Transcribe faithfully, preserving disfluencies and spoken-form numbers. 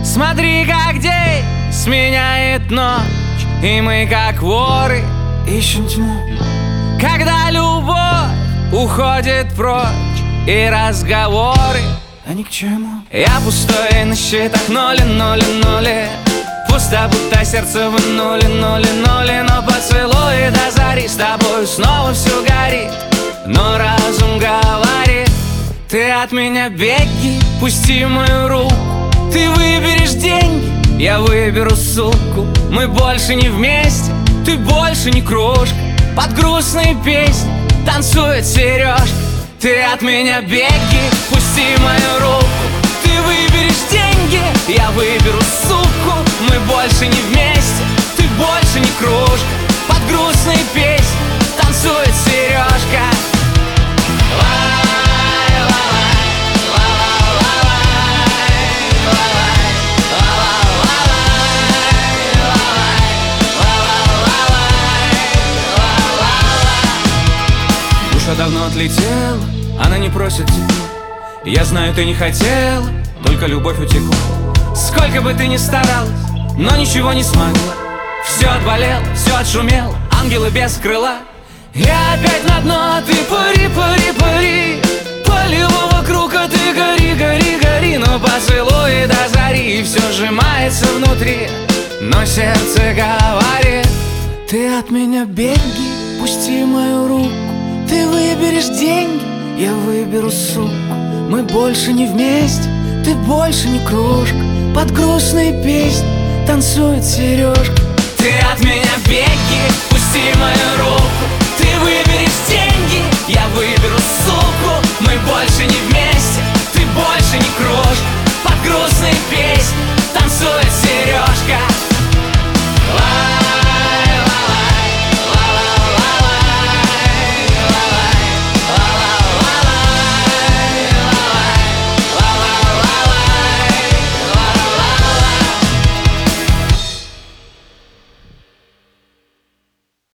Смотри, как день сменяет ночь, и мы, как воры, ищем тьму. Когда любовь уходит прочь, и разговоры, а ни к чему. Я пустой на счетах ноли, ноли, ноли. Пусто, будто сердце в нуле, нуле, нуле. Но поцелуй до зари, с тобой снова все горит. Но разум говорит: ты от меня беги, пусти мою руку. Ты выберешь деньги, я выберу суку. Мы больше не вместе, ты больше не кружка. Под грустные песни танцует сережка. Ты от меня беги, пусти мою руку. Ты выберешь деньги, я выберу суку. Мы больше не вместе, ты больше не кружка. Под грустные песни танцует сережка. Душа давно отлетела, она не просит тебя. Я знаю, ты не хотела, только любовь утекла. Сколько бы ты ни старалась, но ничего не смогла. Все отболело, все отшумело, ангелы без крыла. Я опять на дно, а ты пари, пари, пари. Полила вокруг, а ты гори, гори, гори. Но поцелуй до зари, и все сжимается внутри. Но сердце говорит: ты от меня беги, пусти мою руку. Ты выберешь деньги, я выберу суку. Мы больше не вместе, ты больше не кружка. Под грустные песни танцует сережка. Ты от меня беги, пусти мою руку. Ты выберешь деньги, я выберу суку. Мы больше не вместе, ты больше не кружка.